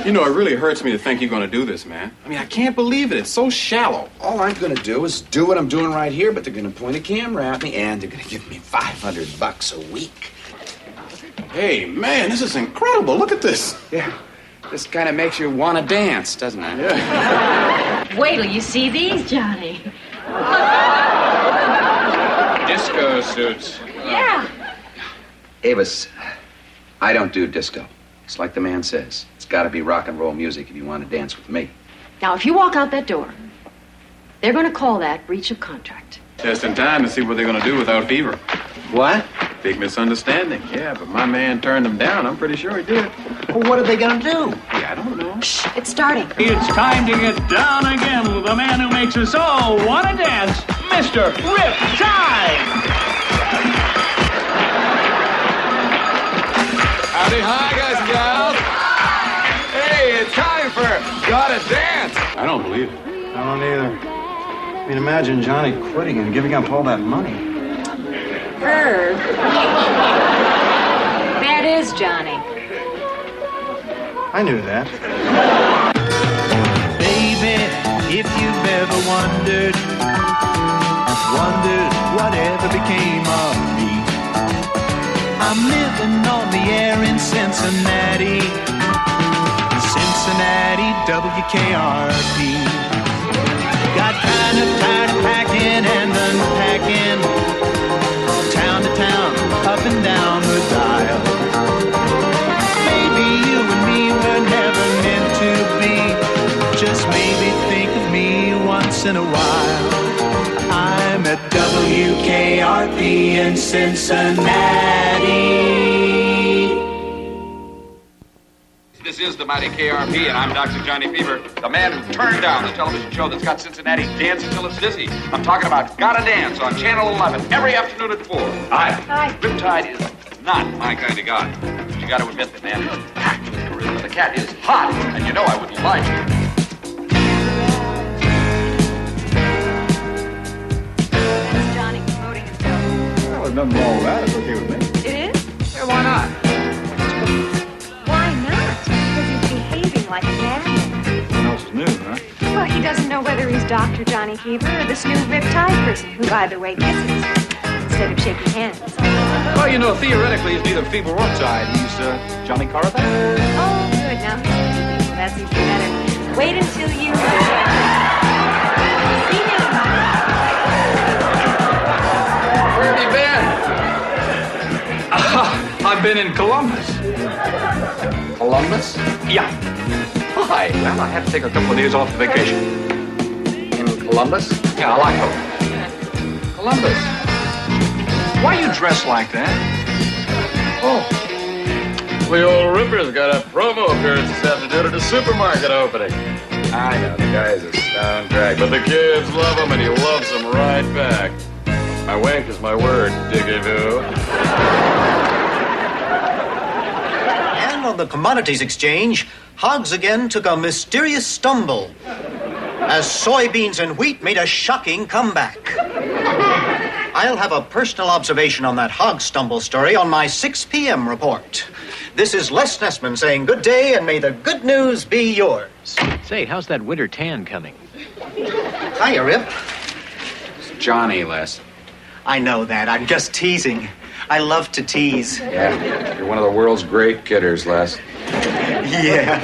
You know, it really hurts me to think you're going to do this, man. I mean, I can't believe it. It's so shallow. All I'm going to do is do what I'm doing right here, but they're going to point a camera at me, and they're going to give me $500 a week. Hey, man, this is incredible. Look at this. Yeah, this kind of makes you want to dance, doesn't it? Yeah. Wait till you see these, Johnny. Disco suits. Yeah. Avis, I don't do disco. It's like the man says. It's got to be rock and roll music if you want to dance with me. Now, if you walk out that door, they're going to call that breach of contract. Just in time to see what they're going to do without Fever. What? Big misunderstanding. Yeah, but my man turned them down. I'm pretty sure he did. Well, what are they going to do? Hey, I don't know. Shh, it's starting. It's time to get down again with the man who makes us all want to dance, Mr. Rip Tide. Howdy, hi, guys and gals. Hey, it's time for Gotta Dance. I don't believe it. I don't either. I mean, imagine Johnny quitting and giving up all that money. Herb. That is Johnny. I knew that. Baby, if you've ever wondered whatever became of me. I'm living on the air in Cincinnati, WKRP. Got kind of tired of packing and unpacking, town to town, up and down the dial. Maybe you and me were never meant to be, just maybe think of me once in a while. I'm at WKRP in Cincinnati. This is the mighty KRP, and I'm Dr. Johnny Fever, the man who turned down the television show that's got Cincinnati dancing till it's dizzy. I'm talking about Gotta Dance on Channel 11 every afternoon at 4. Hi. Riptide is not my kind of guy. But you got to admit the man is packed with charisma. The cat is hot, and you know I wouldn't lie to you. That's Johnny promoting himself. Well, there's nothing wrong with that. It's okay with me. It is? Yeah, why not? Why not? Because he's behaving like a madman. What else is new, huh? Well, he doesn't know whether he's Dr. Johnny Fever or this new Riptide person who, by the way, kisses instead of shaking hands. Well, you know, theoretically, he's neither Fever or Tide. He's Johnny Carver. Oh, good. Now, that's even better. Wait until you see him. Where have you been? I've been in Columbus. Columbus? Yeah. Why? Well, I had to take a couple of days off the vacation. In Columbus? Yeah, I like it. Columbus. Why you dress like that? Oh. The old Ripper's got a promo appearance this afternoon at a supermarket opening. I know, the guy's a soundtrack, but the kids love him and he loves them right back. My wink is my word, Diggity-Doo. And on the commodities exchange, hogs again took a mysterious stumble as soybeans and wheat made a shocking comeback. I'll have a personal observation on that hog stumble story on my 6 p.m. report. This is Les Nessman saying good day and may the good news be yours. Say, how's that winter tan coming? Hiya, Rip. It's Johnny, Les. I know that. I'm just teasing. I love to tease. Yeah, you're one of the world's great kidders, Les. Yeah.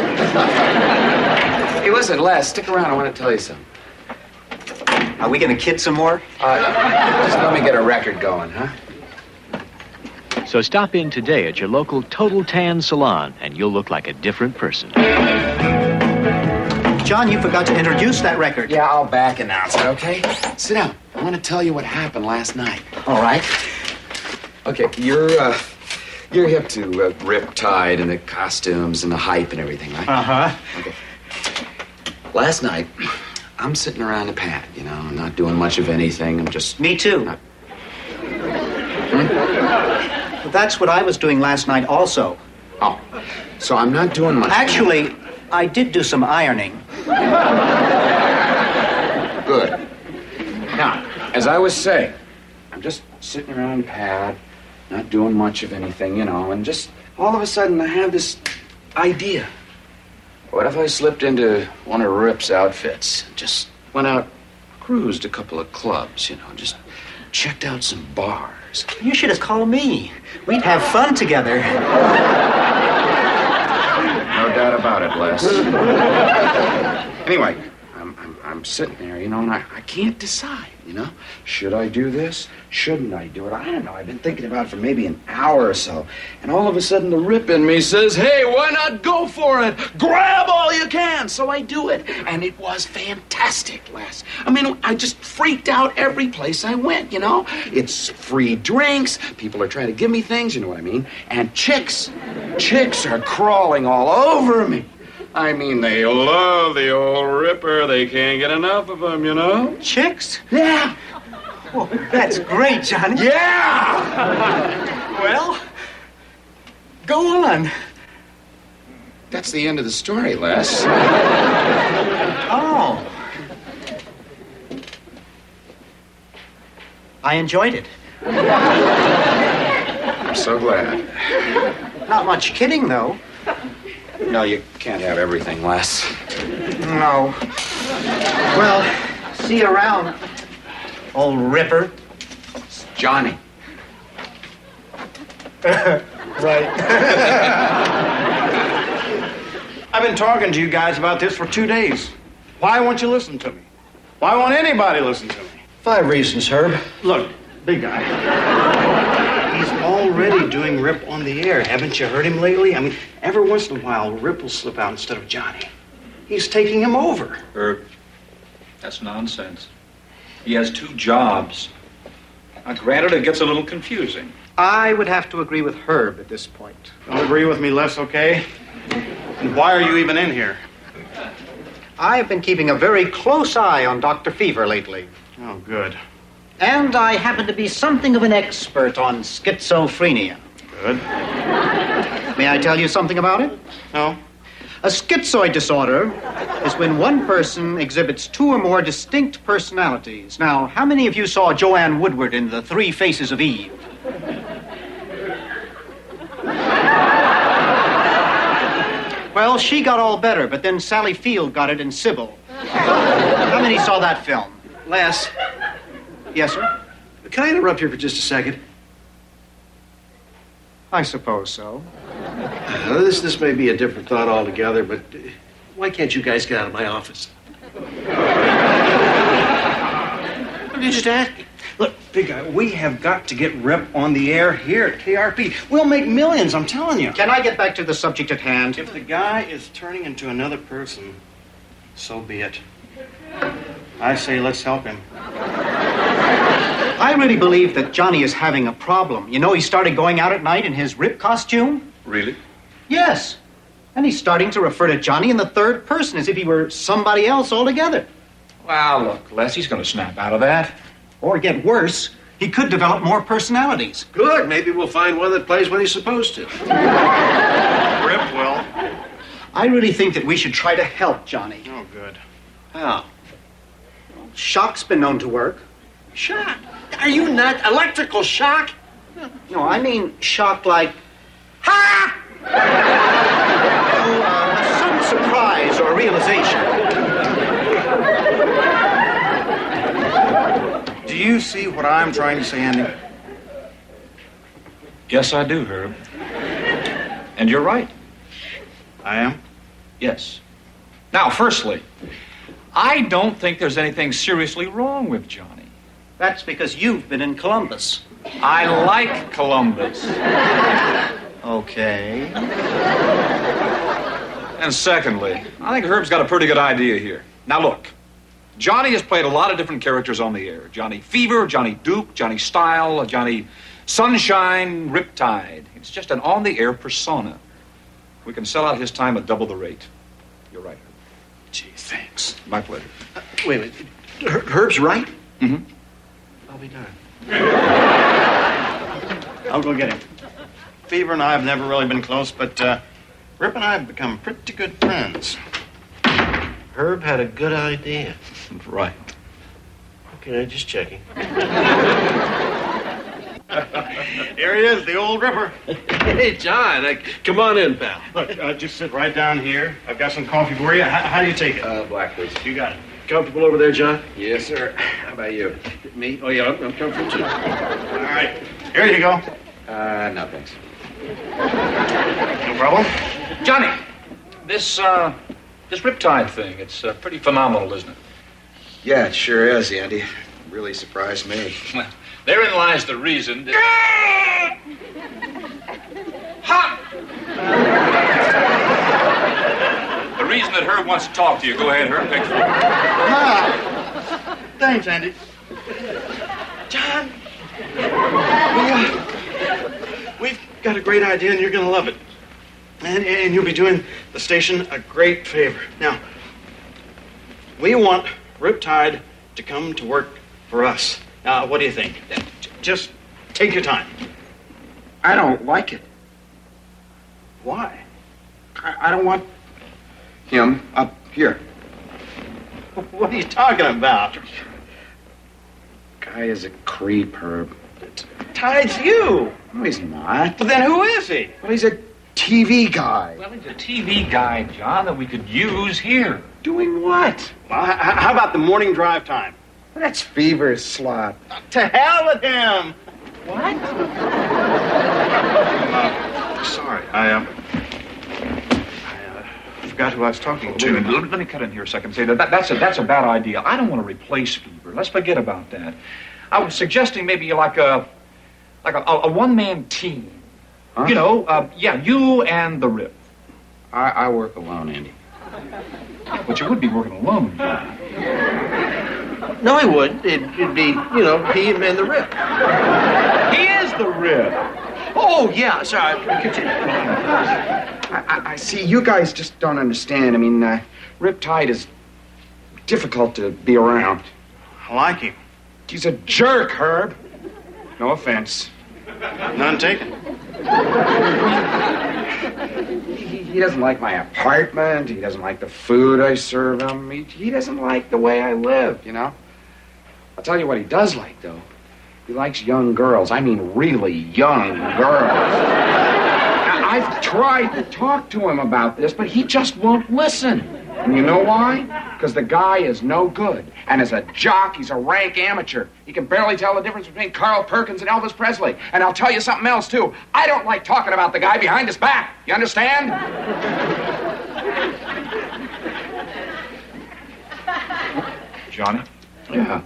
Hey, listen, Les, stick around. I want to tell you something. Are we going to kid some more? Just let me get a record going, huh? So stop in today at your local Total Tan Salon, and you'll look like a different person. John, you forgot to introduce that record. Yeah, I'll back announce it, okay? Sit down. I want to tell you what happened last night. All right. Okay, you're hip to Riptide and the costumes and the hype and everything, right? Uh-huh. Okay. Last night, I'm sitting around the pad, you know, I'm not doing much of anything. I'm just... Me too. That's what I was doing last night also. Oh, so I'm not doing much. Actually, I did do some ironing. Good. Now, as I was saying, I'm just sitting around the pad, not doing much of anything, you know, and just all of a sudden I have this idea. What if I slipped into one of Rip's outfits? Just went out, cruised a couple of clubs, just checked out some bars. You should have called me. We'd have fun together. No doubt about it, Les. Anyway, I'm sitting there, and I can't decide, Should I do this? Shouldn't I do it? I don't know. I've been thinking about it for maybe an hour or so. And all of a sudden, the Rip in me says, hey, why not go for it? Grab all you can. So I do it. And it was fantastic, Les. I mean, I just freaked out every place I went, It's free drinks. People are trying to give me things, you know what I mean? And chicks are crawling all over me. I mean, they love the old Ripper. They can't get enough of him, Chicks? Yeah. Oh, that's great, Johnny. Yeah! Well, go on. That's the end of the story, Les. Oh. I enjoyed it. I'm so glad. Not much kidding, though. No, you can't have everything, Les. No. Well, see you around, old Ripper. It's Johnny. Right. I've been talking to you guys about this for 2 days. Why won't you listen to me? Why won't anybody listen to me? 5 reasons, Herb. Look, big guy. He's already doing Rip on the air. Haven't you heard him lately? I mean, every once in a while, Rip will slip out instead of Johnny. He's taking him over. Herb, that's nonsense. He has 2 jobs. Now, granted, it gets a little confusing. I would have to agree with Herb at this point. Don't agree with me, Les, okay? And why are you even in here? I've been keeping a very close eye on Dr. Fever lately. Oh, good. And I happen to be something of an expert on schizophrenia. Good. May I tell you something about it? No? A schizoid disorder is when one person exhibits 2 or more distinct personalities. Now, how many of you saw Joanne Woodward in The 3 Faces of Eve? Well, she got all better, but then Sally Field got it in Sybil. How many saw that film? Les, Yes, sir? can I interrupt here for just a second? I suppose so. This may be a different thought altogether, but why can't you guys get out of my office? You just ask. Look, big guy, we have got to get Rip on the air here at KRP. We'll make millions, I'm telling you. Can I get back to the subject at hand? If the guy is turning into another person, so be it. I say let's help him. I really believe that Johnny is having a problem. He started going out at night in his Rip costume. Really? Yes. And he's starting to refer to Johnny in the 3rd person as if he were somebody else altogether. Well, look, Les, he's going to snap out of that. Or get worse, he could develop more personalities. Good. Maybe we'll find one that plays when he's supposed to. Rip will. I really think that we should try to help Johnny. Oh, good. How? Shock's been known to work. Shock? Are you not electrical shock? No, I mean shock like, ha! Some surprise or realization. Do you see what I'm trying to say, Andy? Yes, I do, Herb. And you're right. I am? Yes. Now, firstly, I don't think there's anything seriously wrong with Johnny. That's because you've been in Columbus. I like Columbus. Okay. And secondly, I think Herb's got a pretty good idea here. Now, look. Johnny has played a lot of different characters on the air. Johnny Fever, Johnny Duke, Johnny Style, Johnny Sunshine, Riptide. It's just an on-the-air persona. We can sell out his time at double the rate. You're right, Herb. Gee, thanks. My pleasure. Wait a minute. Herb's right? Mm-hmm. I'll be darned. I'll go get him. Fever and I have never really been close, but Rip and I have become pretty good friends. Herb had a good idea. Right. Okay, just checking. Yeah, Here he is, the old Ripper. Hey, John, come on in, pal. Look, just sit right down here. I've got some coffee for you. How do you take it? Black, please. You got it. Comfortable over there, John? Yes, sir. How about you? Me? Oh, yeah, I'm comfortable, too. All right. Here you go. No, thanks. No problem. Johnny, this Riptide thing, it's pretty phenomenal, isn't it? Yeah, it sure is, Andy. Really surprised me. Well, therein lies the reason that... Ha! The reason that Herb wants to talk to you. Go ahead, Herb. Thanks. Thanks, Andy. John, we've got a great idea, and you're going to love it. And you'll be doing the station a great favor. Now, we want Riptide to come to work for us. Now, what do you think? Just take your time. I don't like it. Why? I don't want him up here. What are you talking about? Guy is a creep, Herb. Tide's you. No, he's not. But then who is he? Well, he's a TV guy. Well, he's a TV guy, John, that we could use here. Doing what? Well, how about the morning drive time? That's Fever's slot. To hell with him. What? Sorry, I forgot who I was talking to. Let me cut in here a second and say that's a bad idea. I don't want to replace Fever. Let's forget about that. I was suggesting maybe like a one-man team. Huh? You know, you and the Rip. I work alone, Andy. But you would be working alone, John. No, he wouldn't. It'd be, he and the Rip. He is the Rip. Oh, yeah, sorry. Continue. I see. You guys just don't understand. I mean, Riptide is difficult to be around. I like him. He's a jerk, Herb. No offense. None taken. He doesn't like my apartment. He doesn't like the food I serve him. He doesn't like the way I live, I'll tell you what he does like, though. He likes young girls. I mean, really young girls. Now, I've tried to talk to him about this, but he just won't listen. And you know why? Because the guy is no good. And as a jock, he's a rank amateur. He can barely tell the difference between Carl Perkins and Elvis Presley. And I'll tell you something else, too. I don't like talking about the guy behind his back. You understand? Johnny? Yeah.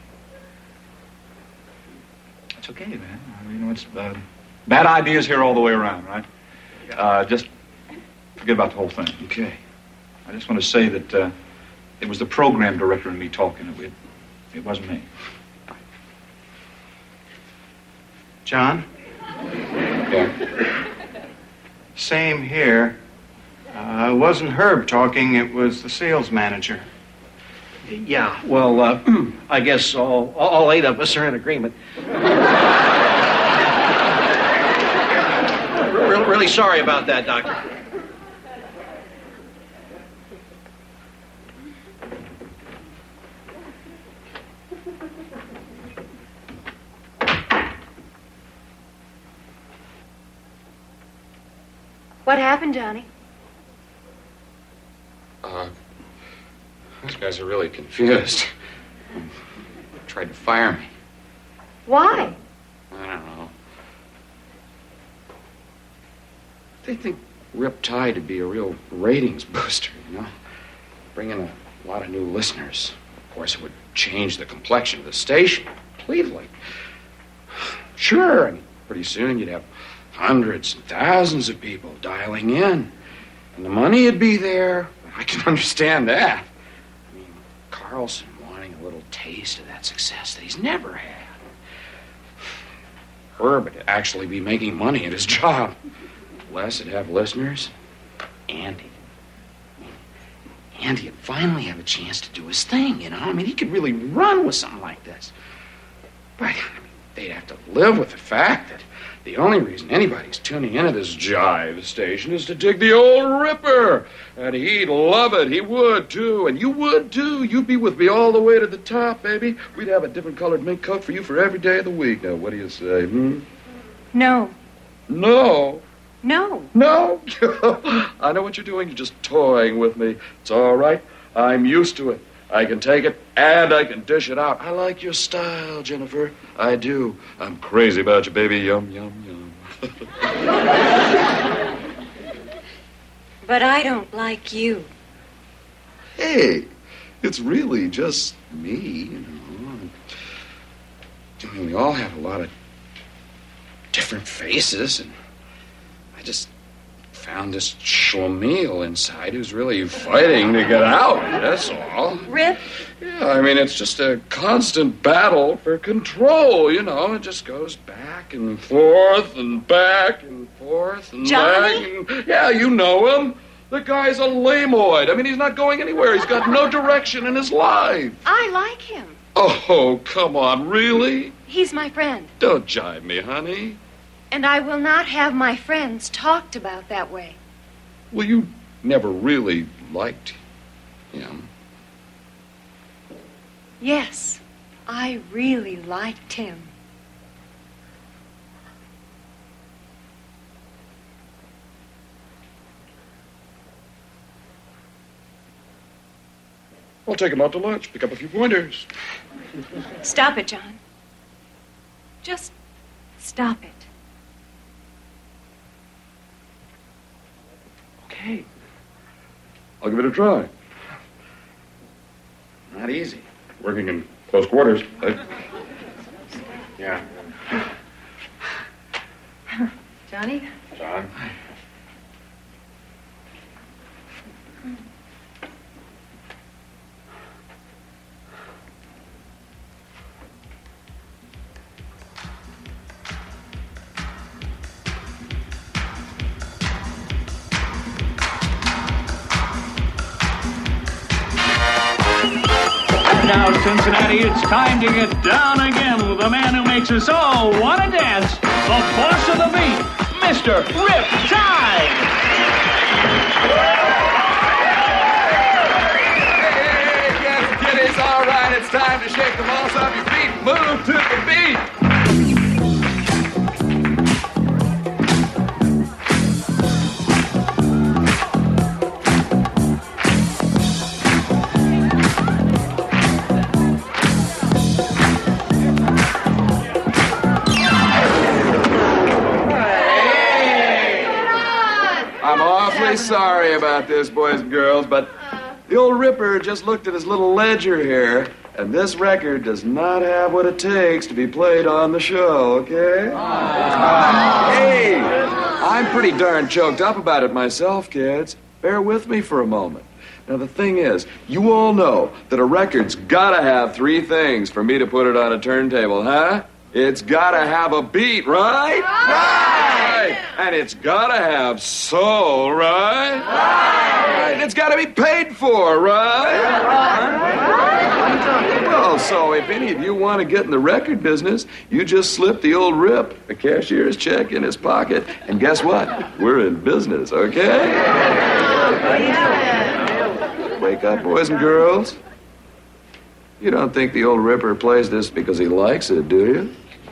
It's okay, man. It's bad ideas here all the way around, right? Just forget about the whole thing. Okay. I just want to say that it was the program director and me talking. It wasn't me. John? Yeah. Same here. It wasn't Herb talking, it was the sales manager. Yeah, well, I guess all 8 of us are in agreement. Really sorry about that, Doctor. What happened, Johnny? These guys are really confused. Tried to fire me. Why? I don't know. They think Riptide would be a real ratings booster, Bring in a lot of new listeners. Of course, it would change the complexion of the station completely. Sure, and pretty soon you'd have hundreds and thousands of people dialing in. And the money would be there. I can understand that. I mean, Carlson wanting a little taste of that success that he's never had. Herb would actually be making money at his job. Les would have listeners. Andy would finally have a chance to do his thing, I mean, he could really run with something like this. But, they'd have to live with the fact that the only reason anybody's tuning into this jive station is to dig the old Ripper. And he'd love it. He would, too. And you would, too. You'd be with me all the way to the top, baby. We'd have a different colored mink coat for you for every day of the week. Now, what do you say, No. No. No. No. I know what you're doing. You're just toying with me. It's all right. I'm used to it. I can take it, and I can dish it out. I like your style, Jennifer. I do. I'm crazy about you, baby. Yum, yum, yum. But I don't like you. Hey, it's really just me, you know. I mean, we all have a lot of different faces, and I just found this schlemiel inside who's really fighting to get out, that's all. Rip? Yeah, I mean, it's just a constant battle for control, you know. It just goes back and forth and back and forth and Johnny? back. And, yeah, you know him. The guy's a lameoid. I mean, he's not going anywhere. He's got no direction in his life. I like him. Oh, come on, really? He's my friend. Don't jibe me, honey. And I will not have my friends talked about that way. Well, you never really liked him. Yes, I really liked him. I'll take him out to lunch, pick up a few pointers. Stop it, John. Just stop it. Okay. I'll give it a try. Not easy. Working in close quarters. Yeah. Johnny? John? Now, Cincinnati, it's time to get down again with the man who makes us all want to dance, the boss of the beat, Mr. Rip Tide. Hey, kiddies, all right, it's time to shake the moss off your feet. Move to the beat. Sorry about this, boys and girls, but the old Ripper just looked at his little ledger here, and this record does not have what it takes to be played on the show, okay? Hey, I'm pretty darn choked up about it myself, kids. Bear with me for a moment. Now, the thing is, you all know that a record's gotta have three things for me to put it on a turntable, huh? It's gotta have a beat, right? Right! And it's gotta have soul, right? Right! And it's gotta be paid for, right? Well, so if any of you want to get in the record business, you just slip the old Rip a cashier's check in his pocket, and guess what? We're in business, okay? Wake up, boys and girls. You don't think the old Ripper plays this because he likes it, do you?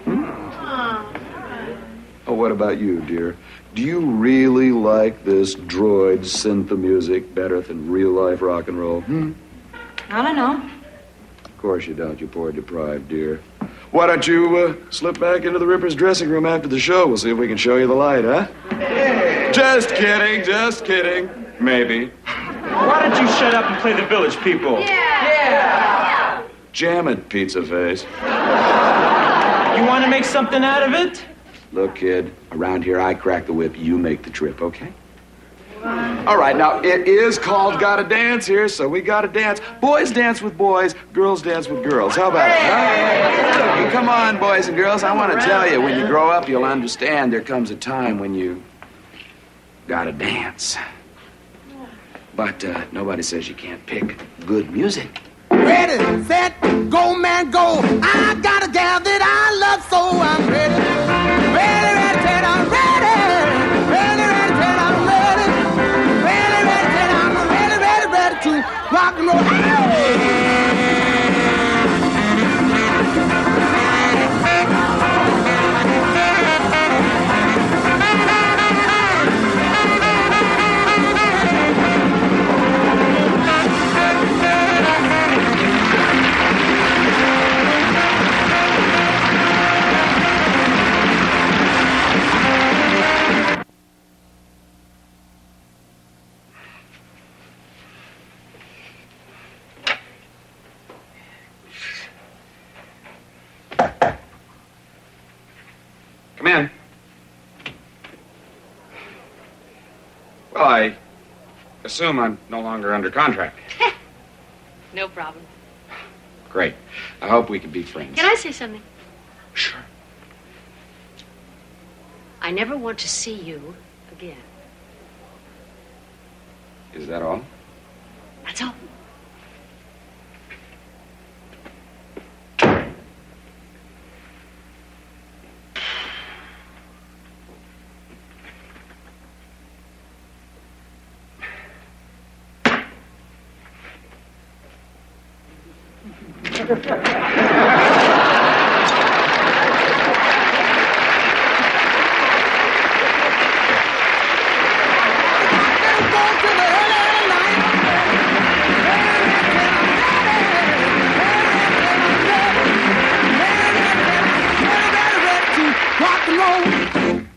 Oh, what about you, dear? Do you really like this droid synth music better than real-life rock and roll? I don't know. Of course you don't, you poor deprived dear. Why don't you slip back into the Ripper's dressing room after the show? We'll see if we can show you the light, huh? Just kidding, just kidding. Maybe. Why don't you shut up and play the Village People? Yeah. Jam it, pizza face. You want to make something out of it? Look, kid, around here I crack the whip, you make the trip, okay? All right, now, it is called Gotta Dance here, so we gotta dance. Boys dance with boys, girls dance with girls. How about it? Huh? Hey, come on, boys and girls. I want to tell you, when you grow up, you'll understand there comes a time when you gotta dance. But nobody says you can't pick good music. Ready, set, go, man, go. I got a gal that I love, so I'm ready. Ready, ready, set, I'm ready. Ready, ready, set, I'm ready. Ready, ready, set, I'm ready, ready, ready to rock and roll. Well, I assume I'm no longer under contract. No problem. Great. I hope we can be friends. Can I say something? Sure. I never want to see you again. Is that all? That's all. Rock and roll.